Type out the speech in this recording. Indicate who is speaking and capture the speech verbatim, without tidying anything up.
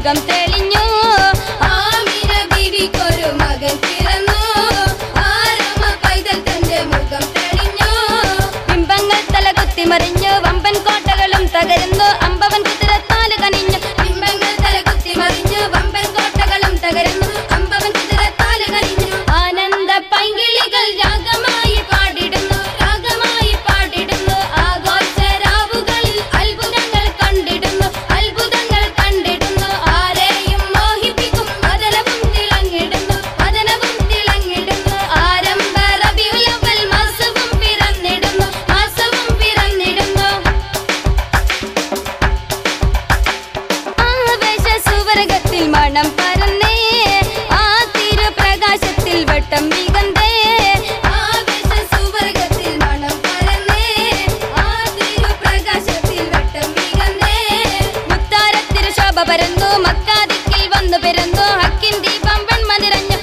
Speaker 1: മുഖം തെളിഞ്ഞു.
Speaker 2: ആമിന ബീവിക്കൊരു മകൻ പിറന്നു. ആരമ പൈതൽ തന്റെ മുഖം തെളിഞ്ഞു.
Speaker 1: ബിംബങ്ങൾ തലകുത്തി മറിഞ്ഞു. വമ്പൻ കോട്ടകളും തകരുന്നു. അമ്പവൻ കുതിരത്താല് കനിഞ്ഞു.
Speaker 2: ബിംബങ്ങൾ തലകുത്തി മറിഞ്ഞു. വമ്പൻ കോട്ടകളും തകരുന്നു. അമ്പവൻ കുതിരത്താല് കനിഞ്ഞു.
Speaker 1: ആനന്ദ
Speaker 2: പൈങ്കിളികൾ രാഗമായി പാടിടുന്നു. രാഗമായി പാടിടുന്നു. ആഘോഷരാവുകളിൽ അത്ഭുതങ്ങൾ കണ്ടിടുന്നു. അത്ഭുതങ്ങൾ കണ്ടിടുന്നു. ആരെയും മോഹിപ്പിക്കും വദനവും തിളങ്ങിടുന്നു. വദനവും തിളങ്ങിടുന്നു. ആരംഭ റബീഉൽ അവ്വൽ മാസവും പിറന്നിടുന്നു. മാസവും പിറന്നിടുന്നു.
Speaker 1: ആവേശ സുവർഗത്തിൽ മണം പരന്നേ. ആ തിരുപ്രകാശത്തിൽ വട്ടം മികന്തേ.
Speaker 2: ആവേശ സുവർഗത്തിൽ മണം പരന്നേ. ആ തിരുപ്രകാശത്തിൽ വട്ടം മികന്നേ.
Speaker 1: മുത്താരത്തിരു ശോഭ പരന്നു. മക്കാദിക്കിൽ വന്നു പിറന്നു. ഹക്കിൻ ദീപം വെണ്മ നിറഞ്ഞു.